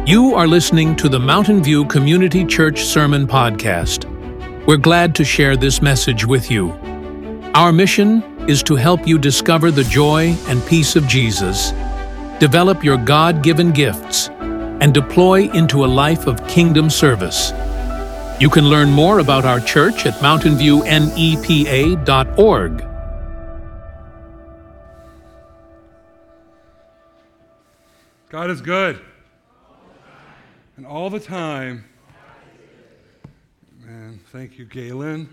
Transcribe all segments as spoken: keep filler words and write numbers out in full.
You are listening to the Mountain View Community Church Sermon Podcast. We're glad to share this message with you. Our mission is to help you discover the joy and peace of Jesus, develop your God-given gifts, and deploy into a life of kingdom service. You can learn more about our church at mountain view nepa dot org. God is good. And all the time. Man, thank you, Galen.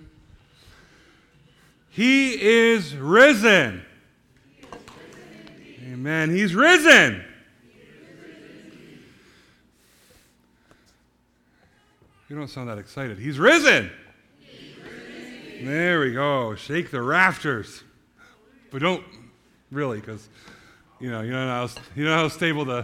He is risen. Amen. He's risen. You don't sound that excited. He's risen. There we go. Shake the rafters. But don't really, because you know, you know how you know how stable the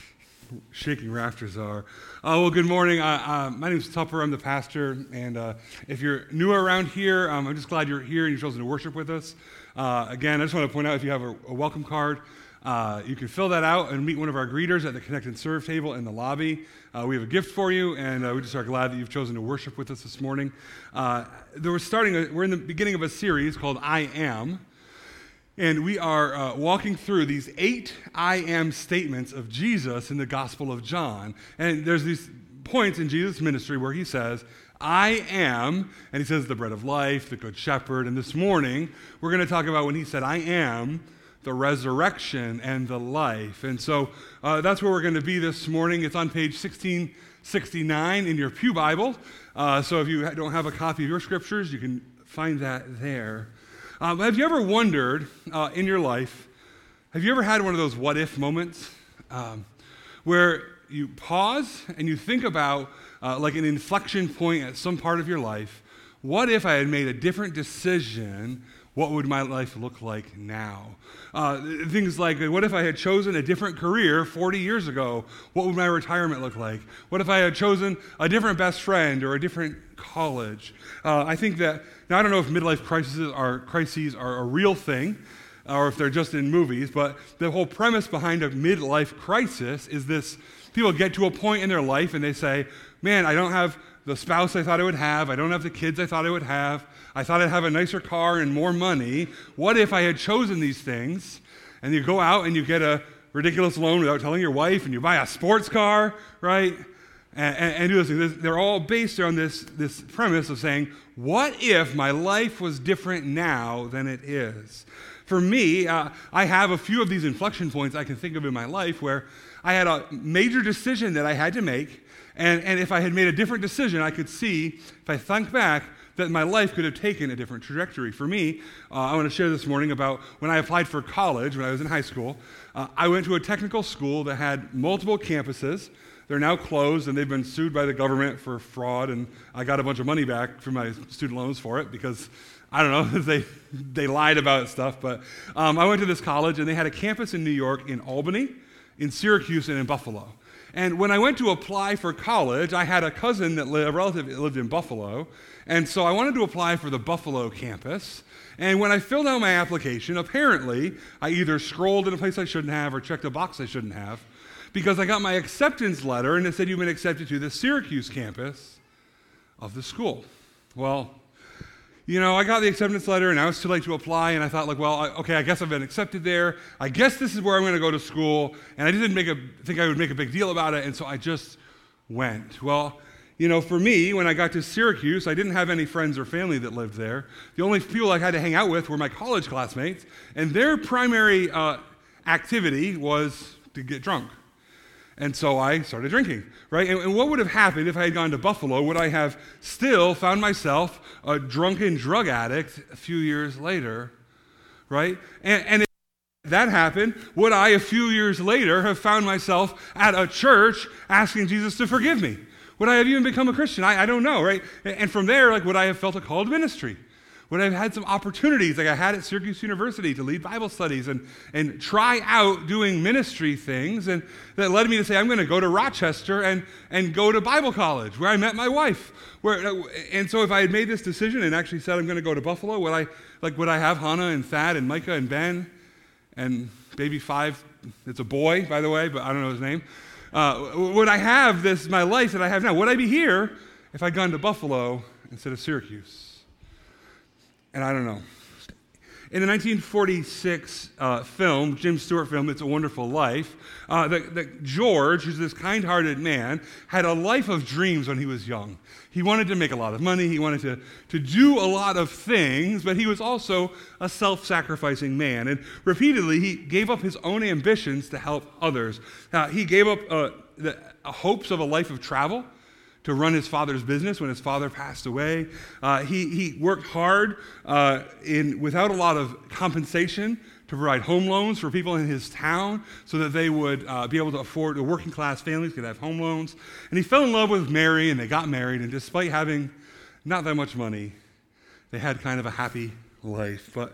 shaking rafters are. Uh, well, good morning. Uh, uh, my name is Tupper. I'm the pastor, and uh, if you're new around here, um, I'm just glad you're here and you've chosen to worship with us. Uh, again, I just want to point out, if you have a, a welcome card, uh, you can fill that out and meet one of our greeters at the Connect and Serve table in the lobby. Uh, we have a gift for you, and uh, we just are glad that you've chosen to worship with us this morning. Uh, we're starting. A, we're in the beginning of a series called I Am. And we are uh, walking through these eight I am statements of Jesus in the Gospel of John. And there's these points in Jesus' ministry where he says, I am, and he says the bread of life, the good shepherd. And this morning, we're going to talk about when he said, I am the resurrection and the life. And so uh, that's where we're going to be this morning. It's on page sixteen sixty-nine in your pew Bible. Uh, so if you don't have a copy of your scriptures, you can find that there. Um, have you ever wondered uh, in your life, have you ever had one of those what if moments um, where you pause and you think about uh, like an inflection point at some part of your life? What if I had made a different decision? What would my life look like now? Uh, things like, what if I had chosen a different career forty years ago? What would my retirement look like? What if I had chosen a different best friend or a different college? Uh, I think that, now I don't know if midlife crises are, crises are a real thing or if they're just in movies, but the whole premise behind a midlife crisis is this: people get to a point in their life and they say, man, I don't have the spouse I thought I would have. I don't have the kids I thought I would have. I thought I'd have a nicer car and more money. What if I had chosen these things? And you go out and you get a ridiculous loan without telling your wife, and you buy a sports car, right? And, and, and do this. They're all based on this, this premise of saying, what if my life was different now than it is? For me, uh, I have a few of these inflection points I can think of in my life where I had a major decision that I had to make. And, and if I had made a different decision, I could see, if I think back, that my life could have taken a different trajectory. For me, uh, I want to share this morning about when I applied for college when I was in high school. Uh, I went to a technical school that had multiple campuses. They're now closed, and they've been sued by the government for fraud, and I got a bunch of money back from my student loans for it because, I don't know, they they lied about stuff. But um, I went to this college, and they had a campus in New York, in Albany, in Syracuse, and in Buffalo. And when I went to apply for college, I had a cousin that lived, a relative that lived in Buffalo, and so I wanted to apply for the Buffalo campus. And when I filled out my application, apparently I either scrolled in a place I shouldn't have or checked a box I shouldn't have, because I got my acceptance letter and it said you've been accepted to the Syracuse campus of the school. Well, you know, I got the acceptance letter and now it's too late to apply, and I thought, like, well, I, okay, I guess I've been accepted there. I guess this is where I'm going to go to school, and I didn't make a, think I would make a big deal about it, and so I just went. Well, you know, for me, when I got to Syracuse, I didn't have any friends or family that lived there. The only people I had to hang out with were my college classmates, and their primary uh, activity was to get drunk. And so I started drinking, right? And, and what would have happened if I had gone to Buffalo? Would I have still found myself a drunken drug addict a few years later, right? And, and if that happened, would I, a few years later, have found myself at a church asking Jesus to forgive me? Would I have even become a Christian? I, I don't know, right? And from there, like, would I have felt a call to ministry? Would I have had some opportunities like I had at Syracuse University to lead Bible studies and, and try out doing ministry things? And that led me to say, I'm going to go to Rochester and, and go to Bible college, where I met my wife. Where, and so if I had made this decision and actually said I'm going to go to Buffalo, would I, like, would I have Hannah and Thad and Micah and Ben and baby five? It's a boy, by the way, but I don't know his name. uh, would I have this, my life that I have now? Would I be here if I'd gone to Buffalo instead of Syracuse? And I don't know. In the nineteen forty-six uh, film, Jim Stewart film, It's a Wonderful Life, uh, the, the George, who's this kind-hearted man, had a life of dreams when he was young. He wanted to make a lot of money. He wanted to, to do a lot of things, but he was also a self-sacrificing man. And repeatedly, he gave up his own ambitions to help others. Uh, he gave up uh, the uh, hopes of a life of travel to run his father's business when his father passed away. Uh, he, he worked hard uh, in, without a lot of compensation to provide home loans for people in his town so that they would uh, be able to afford, the working class families could have home loans. And he fell in love with Mary, and they got married, and despite having not that much money, they had kind of a happy life. But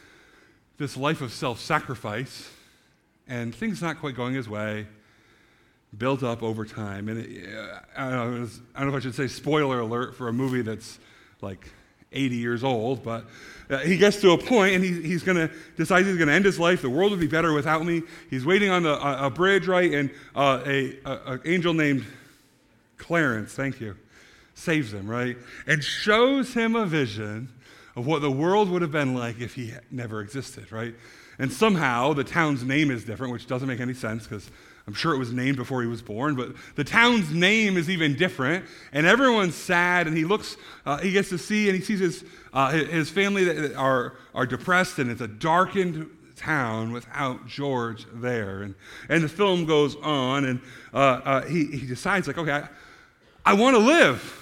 this life of self-sacrifice and things not quite going his way built up over time. And it, uh, I, don't know, it was, I don't know if I should say spoiler alert for a movie that's like eighty years old, but uh, he gets to a point and he, he's going to decide he's going to end his life. The world would be better without me. He's waiting on the, a, a bridge, right? And uh, a, a, a angel named Clarence, thank you, saves him, right? And shows him a vision of what the world would have been like if he never existed, right? And somehow the town's name is different, which doesn't make any sense because I'm sure it was named before he was born, but the town's name is even different, and everyone's sad, and he looks, uh, he gets to see, and he sees his uh, his family that are, are depressed, and it's a darkened town without George there. And, and the film goes on, and uh, uh, he, he decides, like, okay, I, I want to live.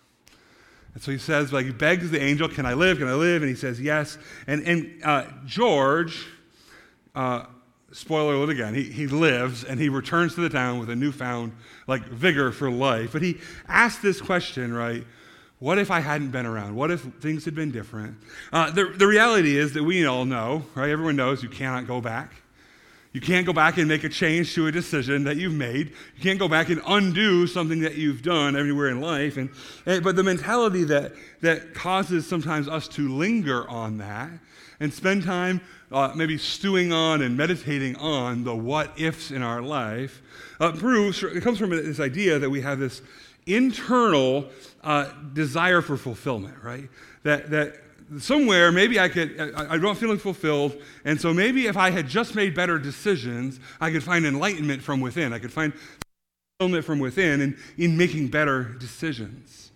And so he says, like, he begs the angel, can I live, can I live? And he says, yes. And, and uh, George, uh, spoiler alert again, he, he lives and he returns to the town with a newfound like vigor for life. But he asked this question, right? What if I hadn't been around? What if things had been different? Uh, the, the reality is that we all know, right? Everyone knows you cannot go back. You can't go back and make a change to a decision that you've made. You can't go back and undo something that you've done everywhere in life. And, and but the mentality that that causes sometimes us to linger on that and spend time uh, maybe stewing on and meditating on the what-ifs in our life uh, proves, it comes from this idea that we have this internal uh, desire for fulfillment, right? That that somewhere maybe I could, I, I'm not feeling fulfilled, and so maybe if I had just made better decisions, I could find enlightenment from within. I could find fulfillment from within in, in making better decisions.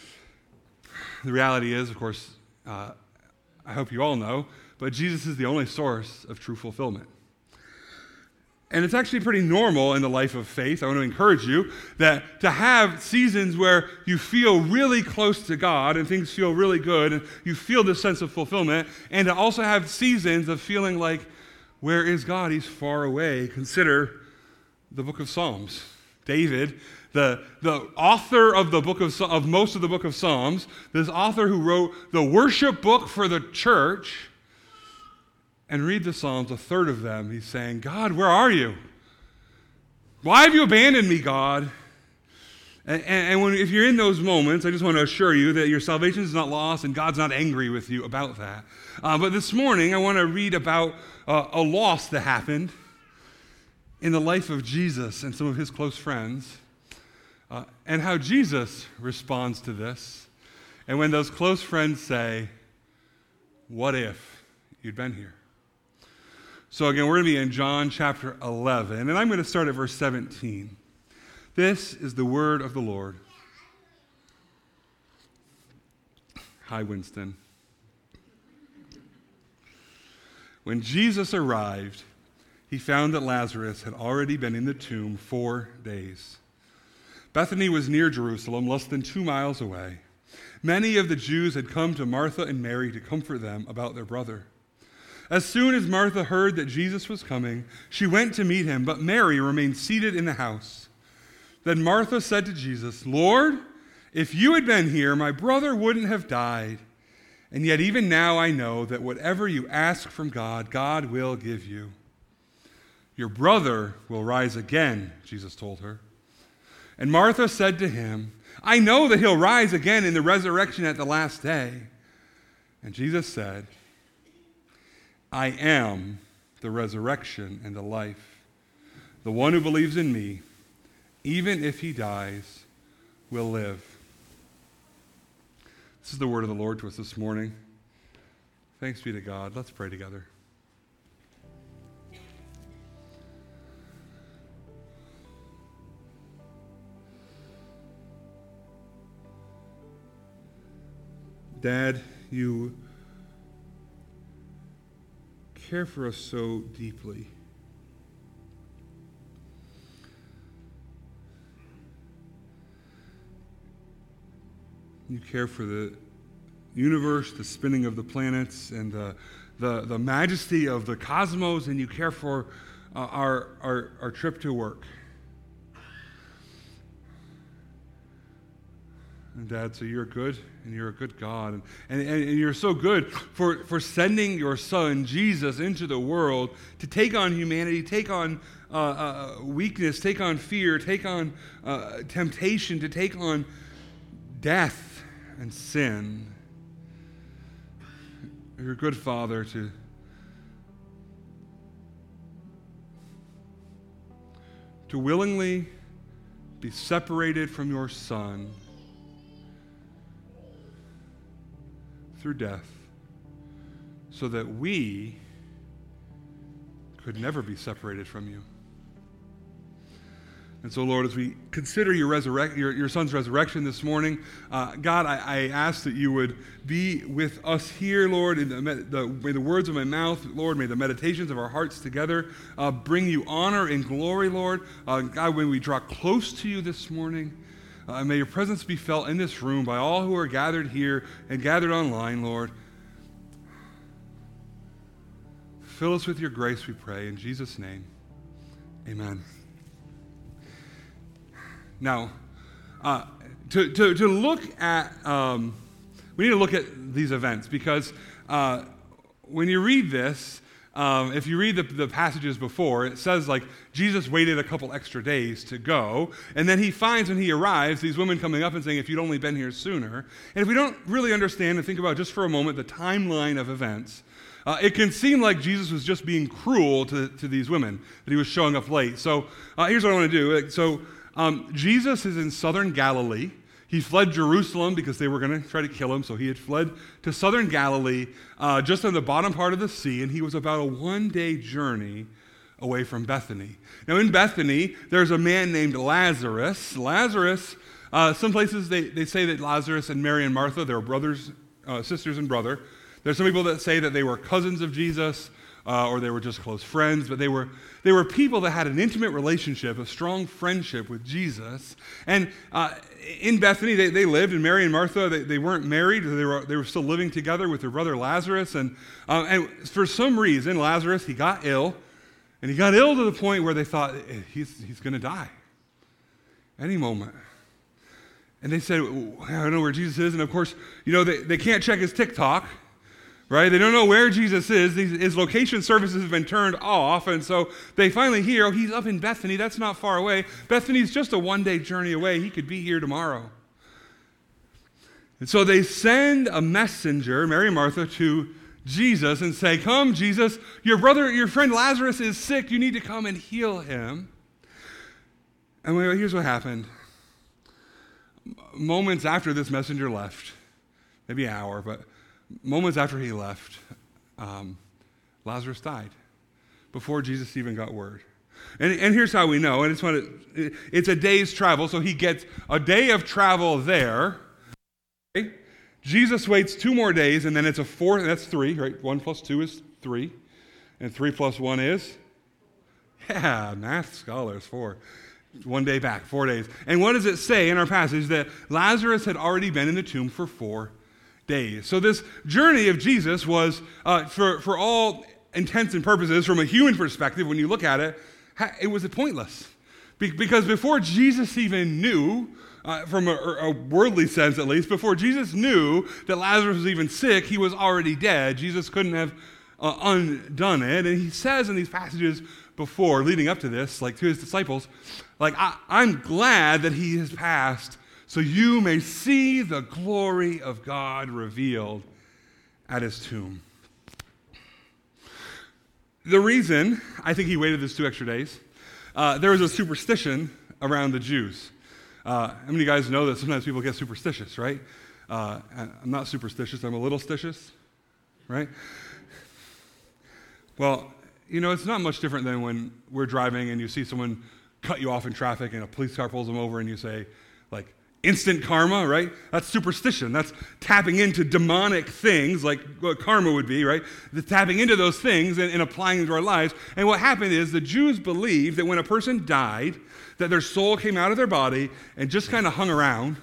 The reality is, of course, uh, I hope you all know, but Jesus is the only source of true fulfillment. And it's actually pretty normal in the life of faith. I want to encourage you that to have seasons where you feel really close to God and things feel really good and you feel this sense of fulfillment, and to also have seasons of feeling like, where is God? He's far away. Consider the book of Psalms. David, the, the author of the book of, of most of the book of Psalms, this author who wrote the worship book for the church, and read the Psalms, a third of them, he's saying, God, where are you? Why have you abandoned me, God? And, and, and when, if you're in those moments, I just want to assure you that your salvation is not lost and God's not angry with you about that. Uh, but this morning, I want to read about uh, a loss that happened in the life of Jesus and some of his close friends, uh, and how Jesus responds to this. And when those close friends say, what if you'd been here? So again, we're going to be in John chapter eleven, and I'm going to start at verse seventeen. This is the word of the Lord. Hi, Winston. When Jesus arrived, he found that Lazarus had already been in the tomb four days. Bethany was near Jerusalem, less than two miles away. Many of the Jews had come to Martha and Mary to comfort them about their brother. As soon as Martha heard that Jesus was coming, she went to meet him, but Mary remained seated in the house. Then Martha said to Jesus, Lord, if you had been here, my brother wouldn't have died. And yet even now I know that whatever you ask from God, God will give you. Your brother will rise again, Jesus told her. And Martha said to him, I know that he'll rise again in the resurrection at the last day. And Jesus said, I am the resurrection and the life. The one who believes in me, even if he dies, will live. This is the word of the Lord to us this morning. Thanks be to God. Let's pray together. Dad, you care for us so deeply. You care for the universe, the spinning of the planets, and the, the, the majesty of the cosmos, and you care for uh, our, our, our trip to work. And Dad, so you're good, and you're a good God. And, and, and you're so good for, for sending your Son, Jesus, into the world to take on humanity, take on uh, uh, weakness, take on fear, take on uh, temptation, to take on death and sin. You're a good Father to to willingly be separated from your Son through death, so that we could never be separated from you. And so, Lord, as we consider your, resurrect, your, your Son's resurrection this morning, uh, God, I, I ask that you would be with us here, Lord, in the, the, may the words of my mouth, Lord, may the meditations of our hearts together uh, bring you honor and glory, Lord. Uh, God, when we draw close to you this morning, uh, may your presence be felt in this room by all who are gathered here and gathered online, Lord. Fill us with your grace, we pray, in Jesus' name. Amen. Now, uh, to, to, to look at, um, we need to look at these events because uh, when you read this, um, if you read the, the passages before, it says like Jesus waited a couple extra days to go, and then he finds when he arrives these women coming up and saying, if you'd only been here sooner. And if we don't really understand and think about just for a moment the timeline of events, Uh, it can seem like Jesus was just being cruel to, to these women, that he was showing up late. So uh, here's what I want to do. So um, Jesus is in southern Galilee. He fled Jerusalem because they were going to try to kill him, so he had fled to southern Galilee, uh, just on the bottom part of the sea, and he was about a one-day journey away from Bethany. Now in Bethany, there's a man named Lazarus. Lazarus, uh, some places they, they say that Lazarus and Mary and Martha, they were brothers, uh, sisters and brother. There's some people that say that they were cousins of Jesus, uh, or they were just close friends, but they were they were people that had an intimate relationship, a strong friendship with Jesus. And uh, in Bethany, they, they lived, and Mary and Martha, they, they weren't married, they were they were still living together with their brother Lazarus. And uh, and for some reason, Lazarus, he got ill, and he got ill to the point where they thought he's he's going to die any moment. And they said, I don't know where Jesus is, and of course, you know they, they can't check his TikTok. Right? They don't know where Jesus is. His location services have been turned off. And so they finally hear, oh, he's up in Bethany. That's not far away. Bethany's just a one-day journey away. He could be here tomorrow. And so they send a messenger, Mary and Martha, to Jesus and say, come, Jesus, your brother, your friend Lazarus is sick. You need to come and heal him. And here's what happened. Moments after this messenger left, maybe an hour, but moments after he left, um, Lazarus died before Jesus even got word. And, and here's how we know. And it's, when it, it's a day's travel, so he gets a day of travel there. Okay? Jesus waits two more days, and then it's a fourth. That's three, right? One plus two is three. And three plus one is? Yeah, math scholars, four. One day back, four days. And what does it say in our passage? That Lazarus had already been in the tomb for four days. So this journey of Jesus was, uh, for, for all intents and purposes, from a human perspective, when you look at it, it was pointless. Be- because before Jesus even knew, uh, from a, a worldly sense at least, before Jesus knew that Lazarus was even sick, he was already dead. Jesus couldn't have uh, undone it. And he says in these passages before, leading up to this, like to his disciples, like, I, I'm glad that he has passed so you may see the glory of God revealed at his tomb. The reason I think he waited those two extra days uh, there was a superstition around the Jews. Uh, how many of you guys know that sometimes people get superstitious, right? Uh, I'm not superstitious, I'm a little stitious, right? Well, you know, it's not much different than when we're driving and you see someone cut you off in traffic and a police car pulls them over and you say, like, instant karma, right? That's superstition. That's tapping into demonic things like what karma would be, right? The tapping into those things and, and applying them to our lives. And what happened is the Jews believed that when a person died, that their soul came out of their body and just kind of hung around,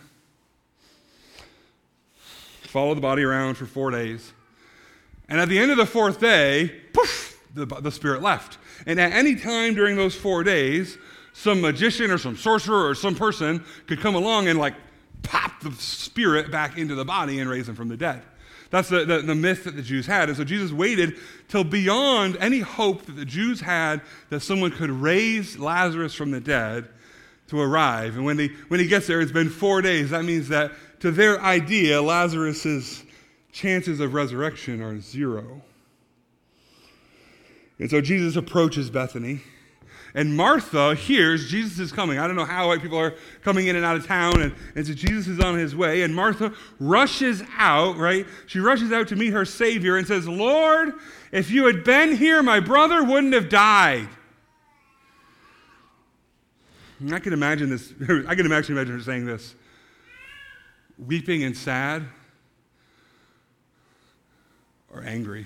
followed the body around for four days. And at the end of the fourth day, poof, the, the spirit left. And at any time during those four days, some magician or some sorcerer or some person could come along and like pop the spirit back into the body and raise him from the dead. That's the, the, the myth that the Jews had. And so Jesus waited till beyond any hope that the Jews had that someone could raise Lazarus from the dead to arrive. And when, they, when he gets there, it's been four days. That means that to their idea, Lazarus' chances of resurrection are zero. And so Jesus approaches Bethany. And Martha hears Jesus is coming. I don't know how like, people are coming in and out of town, and, and so Jesus is on his way. And Martha rushes out, right? She rushes out to meet her Savior and says, Lord, if you had been here, my brother wouldn't have died. And I can imagine this. I can actually imagine her saying this, weeping and sad, or angry.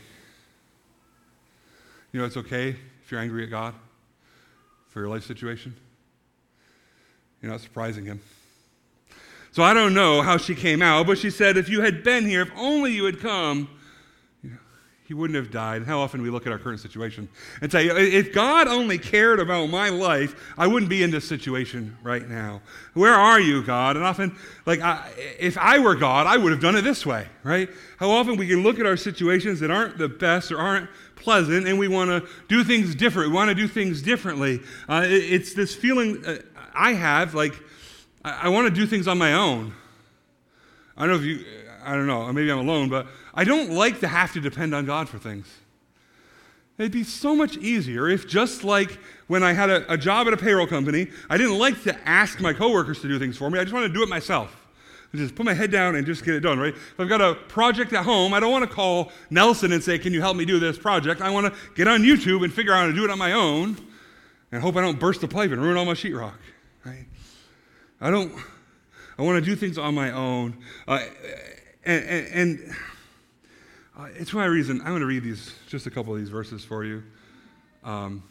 You know, it's okay if you're angry at God for your life situation. You're not surprising him. So I don't know how she came out, but she said, if you had been here, if only you had come, you know, he wouldn't have died. And how often we look at our current situation and say, if God only cared about my life, I wouldn't be in this situation right now. Where are you, God? And often, like, I, if I were God, I would have done it this way, right? How often we can look at our situations that aren't the best or aren't pleasant, and we want to do things different. We want to do things differently. Uh, it, it's this feeling uh, I have, like, I, I want to do things on my own. I don't know if you, I don't know, maybe I'm alone, but I don't like to have to depend on God for things. It'd be so much easier if just like when I had a, a job at a payroll company, I didn't like to ask my coworkers to do things for me. I just wanted to do it myself. Just put my head down and just get it done, right? If I've got a project at home, I don't want to call Nelson and say, can you help me do this project? I want to get on YouTube and figure out how to do it on my own and hope I don't burst a pipe and ruin all my sheetrock, right? I don't, I want to do things on my own. Uh, and and, and uh, it's my reason, I'm going to read these, just a couple of these verses for you. Um,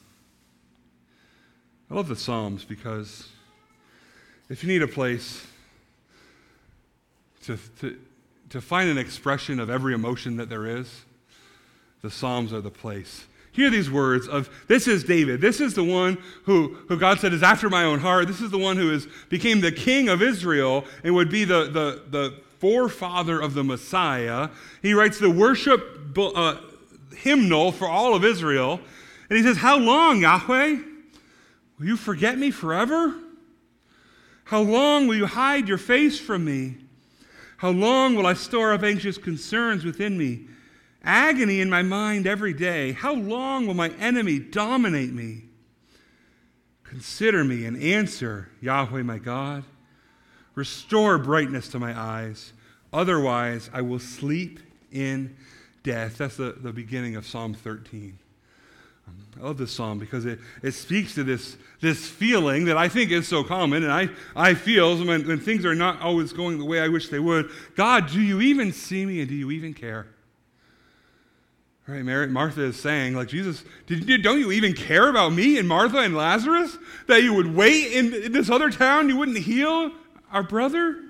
I love the Psalms because if you need a place To, to, to find an expression of every emotion that there is, the Psalms are the place. Hear these words of, this is David. This is the one who, who God said is after my own heart. This is the one who is, became the king of Israel and would be the, the, the forefather of the Messiah. He writes the worship uh, hymnal for all of Israel. And he says, how long, Yahweh? Will you forget me forever? How long will you hide your face from me? How long will I store up anxious concerns within me? Agony in my mind every day. How long will my enemy dominate me? Consider me and answer, Yahweh my God. Restore brightness to my eyes. Otherwise, I will sleep in death. That's the, the beginning of Psalm thirteen. I love this psalm because it, it speaks to this, this feeling that I think is so common, and I, I feel when, when things are not always going the way I wish they would. God, do you even see me, and do you even care? Right, Mary, Martha is saying, like, Jesus, did, did, don't you even care about me and Martha and Lazarus? That you would wait in, in this other town, you wouldn't heal our brother?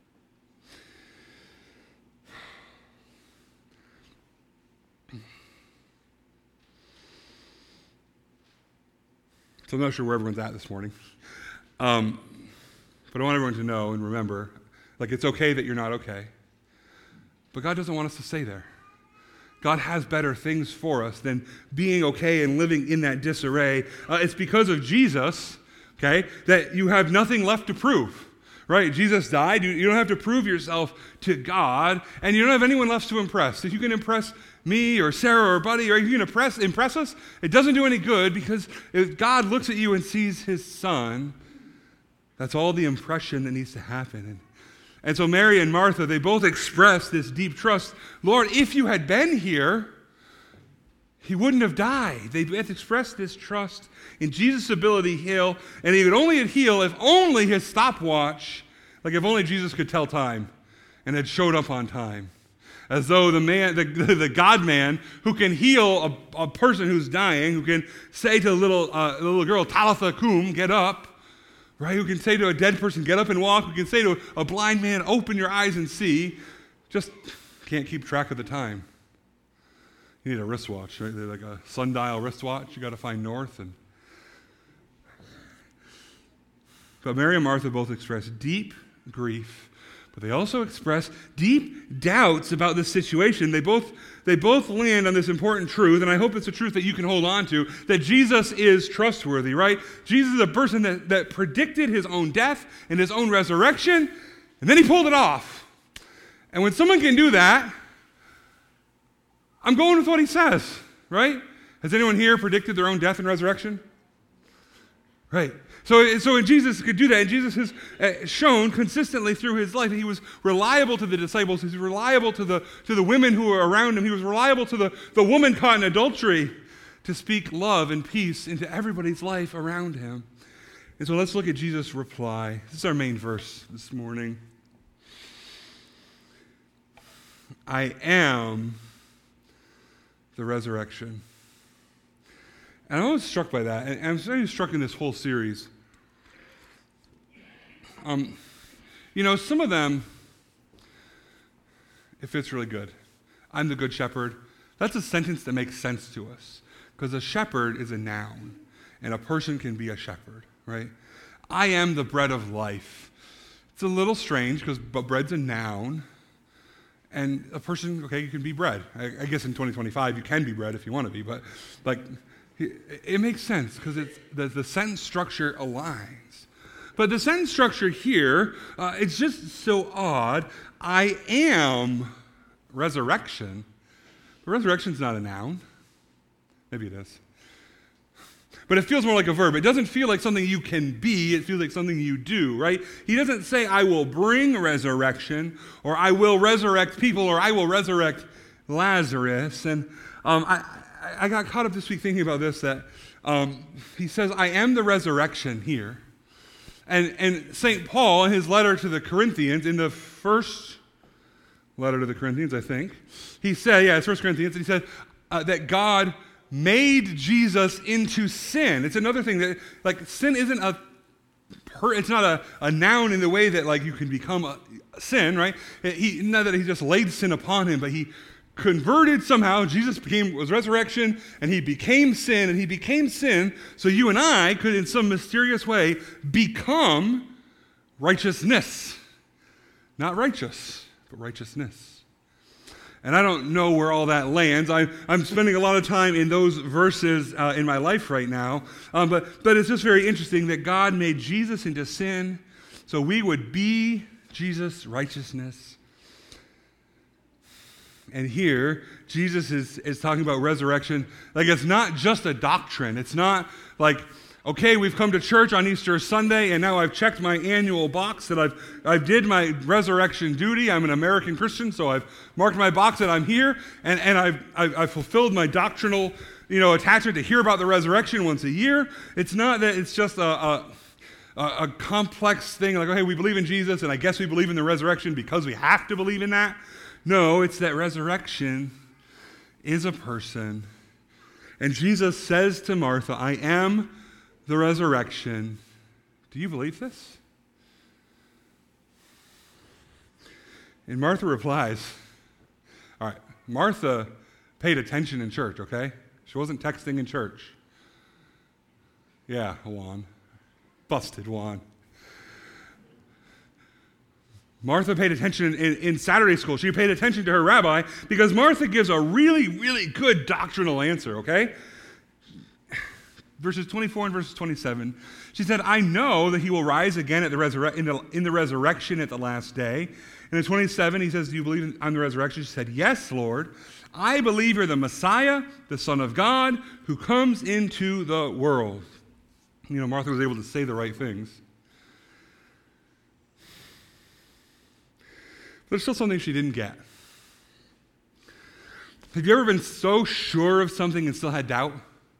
So I'm not sure where everyone's at this morning. Um, but I want everyone to know and remember, like, it's okay that you're not okay. But God doesn't want us to stay there. God has better things for us than being okay and living in that disarray. Uh, it's because of Jesus, okay, that you have nothing left to prove. right? Jesus died. You, you don't have to prove yourself to God, and you don't have anyone left to impress. If you can impress me or Sarah or Buddy, or if you can impress, impress us, it doesn't do any good, because if God looks at you and sees his son, that's all the impression that needs to happen. And, and so Mary and Martha, they both express this deep trust. Lord, if you had been here, he wouldn't have died. They both expressed this trust in Jesus' ability to heal, and he would only heal if only his stopwatch, like if only Jesus could tell time and had showed up on time. As though the man, the, the God-man who can heal a, a person who's dying, who can say to a little, uh, a little girl, Talitha cum, get up, right? Who can say to a dead person, get up and walk, who can say to a blind man, open your eyes and see, just can't keep track of the time. You need a wristwatch, right? They're like a sundial wristwatch. You got to find north. And But Mary and Martha both express deep grief, but they also express deep doubts about this situation. They both, they both land on this important truth, and I hope it's a truth that you can hold on to, that Jesus is trustworthy, right? Jesus is a person that, that predicted his own death and his own resurrection, and then he pulled it off. And when someone can do that, I'm going with what he says, right? Has anyone here predicted their own death and resurrection? Right. So, so when Jesus could do that, and Jesus has uh, shown consistently through his life, he was reliable to the disciples, he was reliable to the, to the women who were around him, he was reliable to the, the woman caught in adultery to speak love and peace into everybody's life around him. And so let's look at Jesus' reply. This is our main verse this morning. I am the resurrection. And I was struck by that, and I'm very struck in this whole series. Um, you know, some of them, it fits really good. I'm the good shepherd. That's a sentence that makes sense to us, because a shepherd is a noun, and a person can be a shepherd, right? I am the bread of life. It's a little strange, because but bread's a noun, and a person, okay, you can be bread. I, I guess in twenty twenty-five you can be bread if you want to be, but like, it, it makes sense because it's the, the sentence structure aligns. But the sentence structure here, uh, it's just so odd. I am resurrection. But resurrection's not a noun. Maybe it is. But it feels more like a verb. It doesn't feel like something you can be. It feels like something you do, right? He doesn't say, I will bring resurrection, or I will resurrect people, or I will resurrect Lazarus. And um, I, I got caught up this week thinking about this, that um, he says, I am the resurrection here. And, and Saint Paul, in his letter to the Corinthians, in the first letter to the Corinthians, I think, he said, yeah, it's First Corinthians, and he said uh, that God made Jesus into sin. It's another thing that, like, sin isn't a, per, it's not a, a noun in the way that, like, you can become a, a sin, right? He, not that he just laid sin upon him, but he converted somehow. Jesus became, was resurrection, and he became sin, and he became sin so you and I could, in some mysterious way, become righteousness. Not righteous, but righteousness. And I don't know where all that lands. I, I'm spending a lot of time in those verses uh, in my life right now. Um, but, but it's just very interesting that God made Jesus into sin so we would be Jesus' righteousness. And here, Jesus is, is talking about resurrection. Like, it's not just a doctrine. It's not like, okay, we've come to church on Easter Sunday, and now I've checked my annual box that I've I've did my resurrection duty. I'm an American Christian, so I've marked my box that I'm here, and, and I've, I've I've fulfilled my doctrinal, you know, attachment to hear about the resurrection once a year. It's not that it's just a, a, a complex thing, like, okay, we believe in Jesus, and I guess we believe in the resurrection because we have to believe in that. No, it's that resurrection is a person. And Jesus says to Martha, I am the resurrection. Do you believe this? And Martha replies, all right, Martha paid attention in church, okay? She wasn't texting in church. Yeah, Juan. Busted, Juan. Martha paid attention in, in Saturday school. She paid attention to her rabbi because Martha gives a really, really good doctrinal answer, okay? verses twenty-four and verses twenty-seven. She said, I know that he will rise again at the resur- in, the, in the resurrection at the last day. And in twenty-seven, he says, do you believe in the resurrection? She said, yes, Lord. I believe you're the Messiah, the Son of God, who comes into the world. You know, Martha was able to say the right things. But there's still something she didn't get. Have you ever been so sure of something and still had doubt?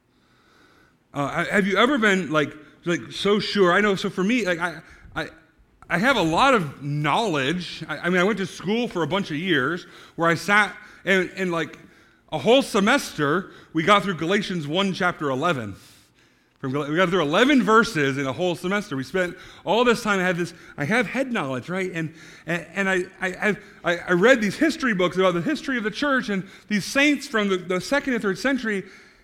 Uh, have you ever been like like so sure? I know. So for me, like I I I have a lot of knowledge. I, I mean, I went to school for a bunch of years where I sat and and like a whole semester we got through Galatians one chapter eleven. From we got through eleven verses in a whole semester. We spent all this time. I had this. I have head knowledge, right? And and, and I, I I I read these history books about the history of the church and these saints from the, the second and third century.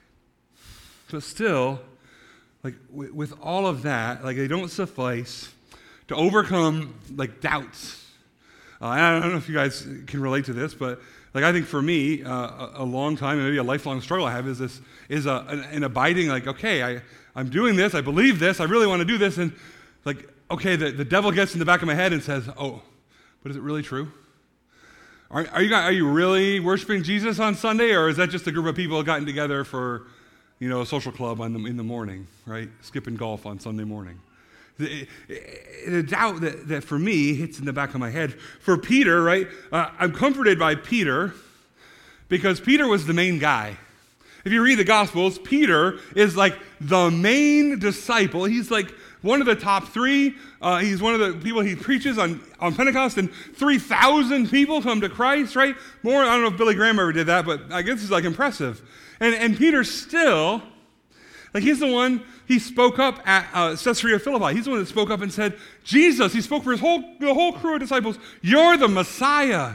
But still, like w- with all of that, like they don't suffice to overcome like doubts. Uh, and I don't know if you guys can relate to this, but like I think for me, uh, a, a long time and maybe a lifelong struggle I have is this is a, an, an abiding like okay I. I'm doing this, I believe this, I really want to do this, and like, okay, the, the devil gets in the back of my head and says, oh, but is it really true? Are, are, you, are you really worshiping Jesus on Sunday, or is that just a group of people gotten together for, you know, a social club on the, in the morning, right? Skipping golf on Sunday morning. The, the doubt that, that for me hits in the back of my head. For Peter, right, uh, I'm comforted by Peter because Peter was the main guy. If you read the Gospels, Peter is like the main disciple. He's like one of the top three. Uh, he's one of the people he preaches on, on Pentecost, and three thousand people come to Christ, right? More, I don't know if Billy Graham ever did that, but I guess it's like impressive. And, and Peter still, like he's the one, he spoke up at uh, Caesarea Philippi. He's the one that spoke up and said, Jesus, he spoke for his whole, the whole crew of disciples, you're the Messiah.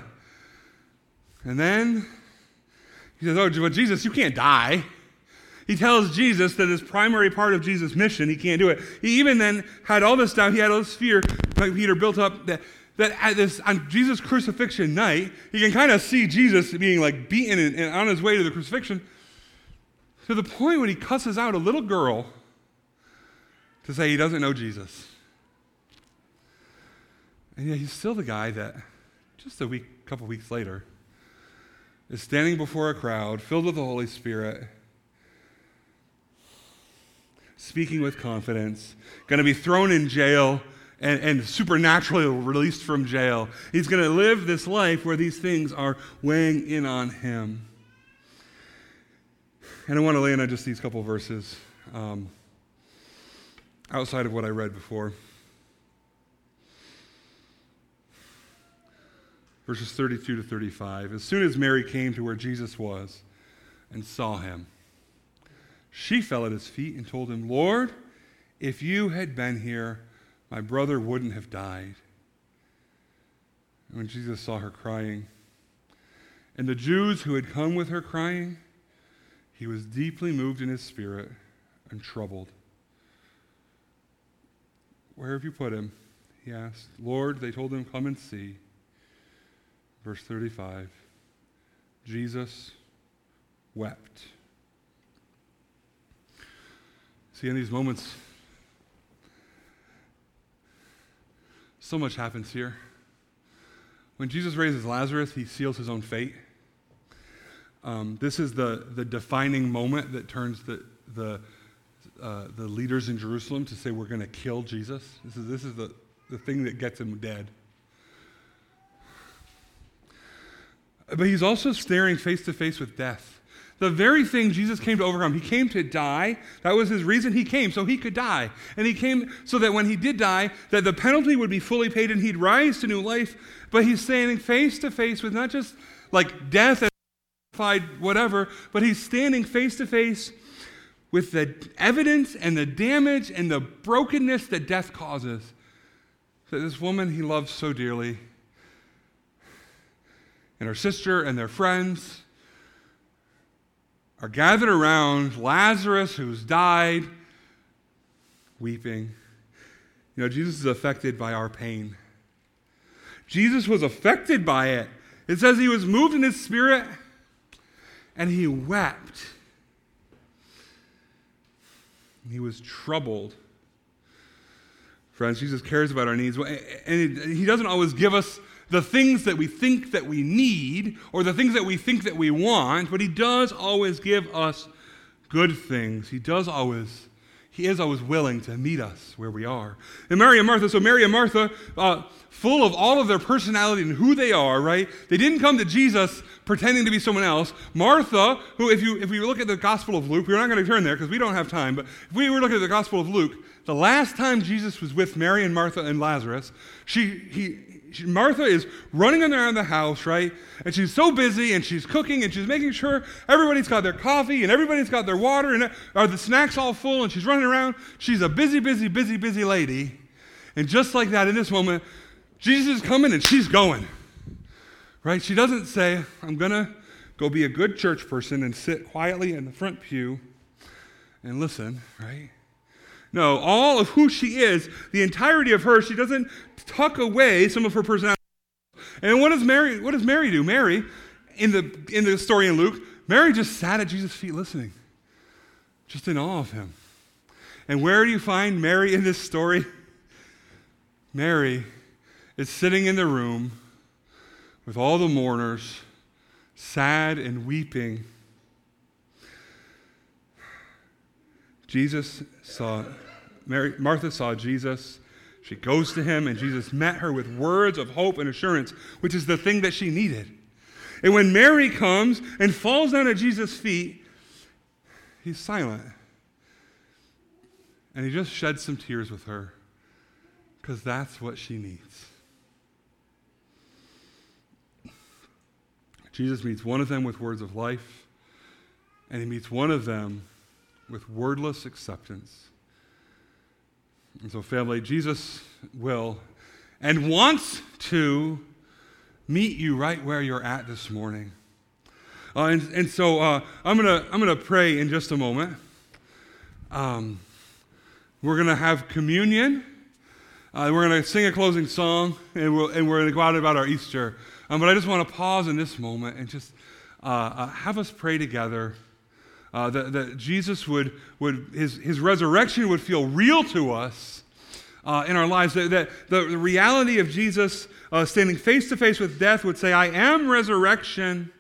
And then he says, oh, but Jesus, you can't die. He tells Jesus that his primary part of Jesus' mission, he can't do it. He even then had all this doubt, he had all this fear, like Peter built up, that, that at this, on Jesus' crucifixion night, he can kind of see Jesus being like beaten and, and on his way to the crucifixion, to the point when he cusses out a little girl to say he doesn't know Jesus. And yet he's still the guy that, just a week, couple weeks later, is standing before a crowd filled with the Holy Spirit, speaking with confidence, going to be thrown in jail and, and supernaturally released from jail. He's going to live this life where these things are weighing in on him. And I want to lay in on just these couple verses um, outside of what I read before. Verses thirty-two to thirty-five. As soon as Mary came to where Jesus was and saw him, she fell at his feet and told him, Lord, if you had been here, my brother wouldn't have died. And when Jesus saw her crying, and the Jews who had come with her crying, he was deeply moved in his spirit and troubled. Where have you put him? He asked. Lord, they told him, come and see. Verse thirty-five, Jesus wept. See, in these moments, so much happens here. When Jesus raises Lazarus, he seals his own fate. Um, this is the, the defining moment that turns the the uh, the leaders in Jerusalem to say, we're going to kill Jesus. This is this is the, the thing that gets him dead. But he's also staring face to face with death. The very thing Jesus came to overcome. He came to die. That was his reason he came, so he could die. And he came so that when he did die, that the penalty would be fully paid and he'd rise to new life. But he's standing face to face with not just like death and whatever, but he's standing face to face with the evidence and the damage and the brokenness that death causes. That this woman he loves so dearly, and her sister and their friends are gathered around Lazarus, who's died, weeping. You know, Jesus is affected by our pain. Jesus was affected by it. It says he was moved in his spirit, and he wept. He was troubled. Friends, Jesus cares about our needs, and he doesn't always give us the things that we think that we need or the things that we think that we want, but he does always give us good things. He does always, he is always willing to meet us where we are. And Mary and Martha, so Mary and Martha, uh, full of all of their personality and who they are, right? They didn't come to Jesus pretending to be someone else. Martha, who if you if we look at the Gospel of Luke, we're not going to turn there because we don't have time, but if we were looking at the Gospel of Luke, the last time Jesus was with Mary and Martha and Lazarus, she he she, Martha is running around the house, right? And she's so busy, and she's cooking, and she's making sure everybody's got their coffee, and everybody's got their water, and are the snacks all full, and she's running around. She's a busy, busy, busy, busy lady. And just like that, in this moment, Jesus is coming, and she's going, right? She doesn't say, I'm going to go be a good church person and sit quietly in the front pew and listen, right? No, all of who she is, the entirety of her, she doesn't tuck away some of her personality. And what does Mary, what does Mary do? Mary, in the in the story in Luke, Mary just sat at Jesus' feet listening, just in awe of him. And where do you find Mary in this story? Mary is sitting in the room with all the mourners, sad and weeping. Jesus saw, Mary, Martha saw Jesus. She goes to him, and Jesus met her with words of hope and assurance, which is the thing that she needed. And when Mary comes and falls down at Jesus' feet, he's silent. And he just sheds some tears with her, because that's what she needs. Jesus meets one of them with words of life, and he meets one of them with wordless acceptance. And so, family, Jesus will and wants to meet you right where you're at this morning. Uh, and, and so uh, I'm gonna I'm gonna pray in just a moment. Um, we're gonna have communion. Uh, we're gonna sing a closing song, and we'll, and we're gonna go out about our Easter. Um, but I just want to pause in this moment and just uh, uh, have us pray together. Uh, that, that Jesus would, would his, his resurrection would feel real to us uh, in our lives. That, that the, the reality of Jesus uh, standing face to face with death would say, I am resurrection.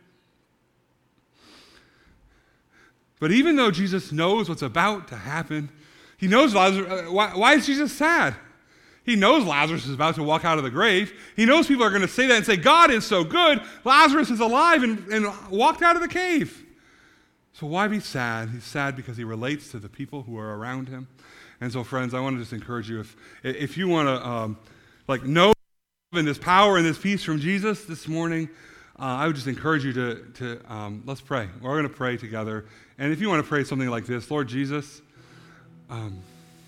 But even though Jesus knows what's about to happen, he knows Lazarus. Uh, why, why is Jesus sad? He knows Lazarus is about to walk out of the grave. He knows people are going to say that and say, God is so good. Lazarus is alive and, and walked out of the cave. So why be sad? He's sad because he relates to the people who are around him. And so, friends, I want to just encourage you, if if you want to um, like know and this power and this peace from Jesus this morning, uh, I would just encourage you to, to um, let's pray. We're going to pray together. And if you want to pray something like this, Lord Jesus, um,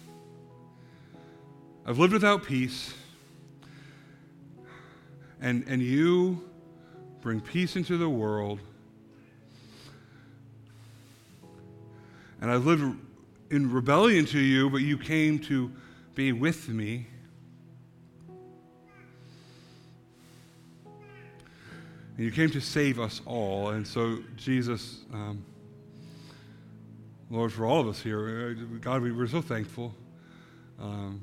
I've lived without peace, and and you bring peace into the world. And I've lived in rebellion to you, but you came to be with me. And you came to save us all. And so, Jesus, um, Lord, for all of us here, God, we, we're so thankful. Um,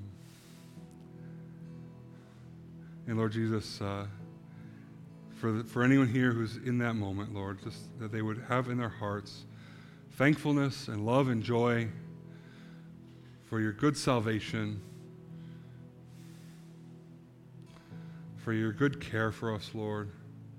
and Lord Jesus, uh, for, the, for anyone here who's in that moment, Lord, just that they would have in their hearts thankfulness and love and joy for your good salvation, for your good care for us, Lord.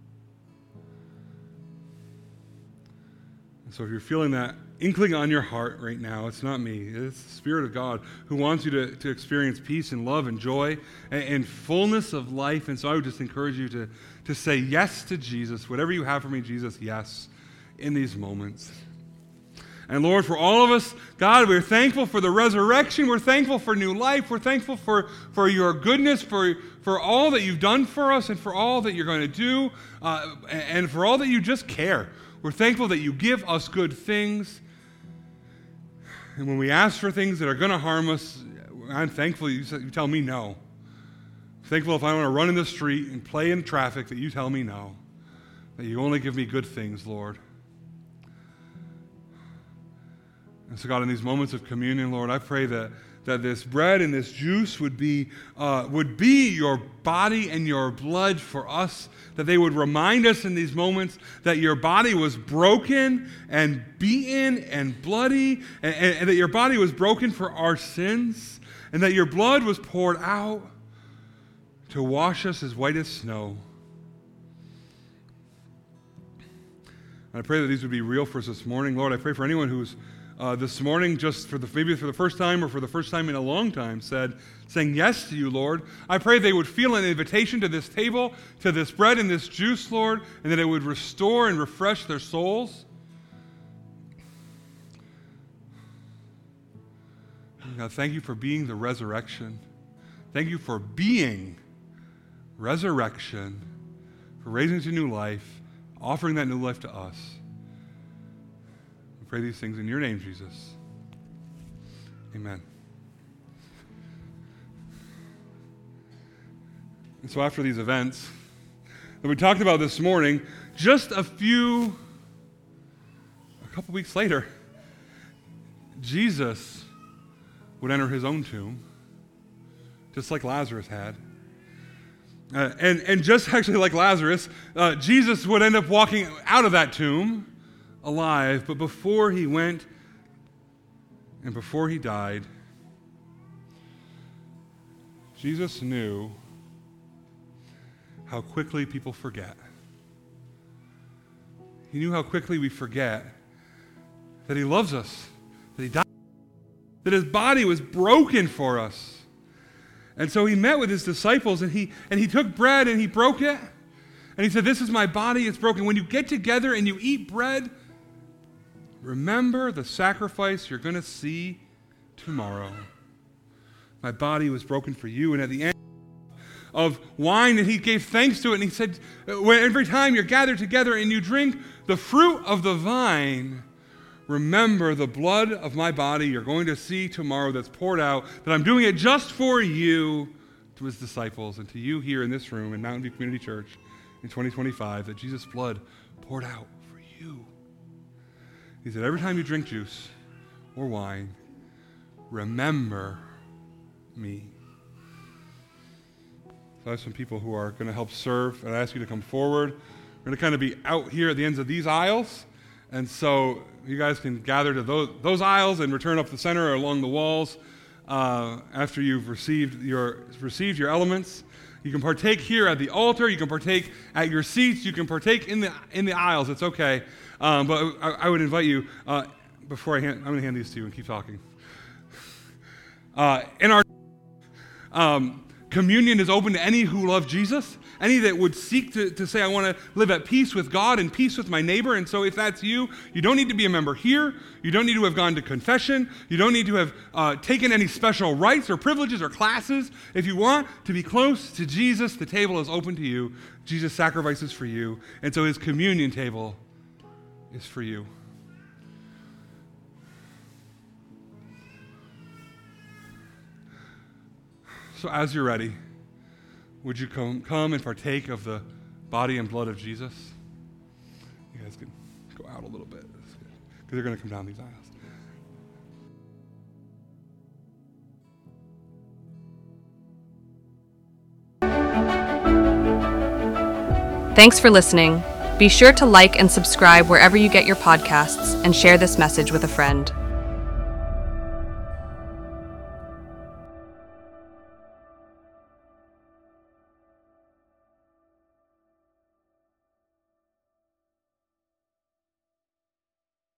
And so if you're feeling that inkling on your heart right now, it's not me. It's the Spirit of God who wants you to, to experience peace and love and joy and, and fullness of life. And so I would just encourage you to, to say yes to Jesus. Whatever you have for me, Jesus, yes, in these moments. And Lord, for all of us, God, we're thankful for the resurrection. We're thankful for new life. We're thankful for, for your goodness, for, for all that you've done for us, and for all that you're going to do, uh, and for all that you just care. We're thankful that you give us good things. And when we ask for things that are going to harm us, I'm thankful you, you tell me no. I'm thankful if I want to run in the street and play in traffic that you tell me no. That you only give me good things, Lord. And so God, in these moments of communion, Lord, I pray that, that this bread and this juice would be, uh, would be your body and your blood for us, that they would remind us in these moments that your body was broken and beaten and bloody, and, and, and that your body was broken for our sins, and that your blood was poured out to wash us as white as snow. And I pray that these would be real for us this morning. Lord, I pray for anyone who's uh, this morning, just for the maybe for the first time or for the first time in a long time, said, saying yes to you, Lord. I pray they would feel an invitation to this table, to this bread and this juice, Lord, and that it would restore and refresh their souls. God, thank you for being the resurrection. Thank you for being resurrection, for raising to new life, offering that new life to us. We pray these things in your name, Jesus. Amen. And so after these events that we talked about this morning, just a few, a couple weeks later, Jesus would enter his own tomb, just like Lazarus had. Uh, and, and just actually like Lazarus, uh, Jesus would end up walking out of that tomb alive, but before he went and before he died, Jesus knew how quickly people forget. He knew how quickly we forget that he loves us, that he died, that his body was broken for us. And so he met with his disciples, and he and he took bread and he broke it. And he said, "This is my body, it's broken. When you get together and you eat bread, remember the sacrifice you're going to see tomorrow. My body was broken for you." And at the end of wine, and he gave thanks to it, and he said, every time you're gathered together and you drink the fruit of the vine, remember the blood of my body you're going to see tomorrow that's poured out, that I'm doing it just for you, to his disciples and to you here in this room in Mountain View Community Church in twenty twenty-five, that Jesus' blood poured out for you. He said, every time you drink juice or wine, remember me. So I have some people who are going to help serve, and I ask you to come forward. We're going to kind of be out here at the ends of these aisles, and so you guys can gather to those, those aisles and return up the center or along the walls uh, after you've received your received your elements. You can partake here at the altar. You can partake at your seats. You can partake in the in the aisles. It's okay. Um, but I, I would invite you, uh, before I hand, I'm going to hand these to you and keep talking. Uh, in our um, communion is open to any who love Jesus, any that would seek to, to say, I want to live at peace with God and peace with my neighbor. And so if that's you, you don't need to be a member here. You don't need to have gone to confession. You don't need to have uh, taken any special rights or privileges or classes. If you want to be close to Jesus, the table is open to you. Jesus sacrifices for you. And so his communion table is for you. So as you're ready, would you come, come and partake of the body and blood of Jesus? You guys can go out a little bit, because they're going to come down these aisles. Thanks for listening. Be sure to like and subscribe wherever you get your podcasts and share this message with a friend.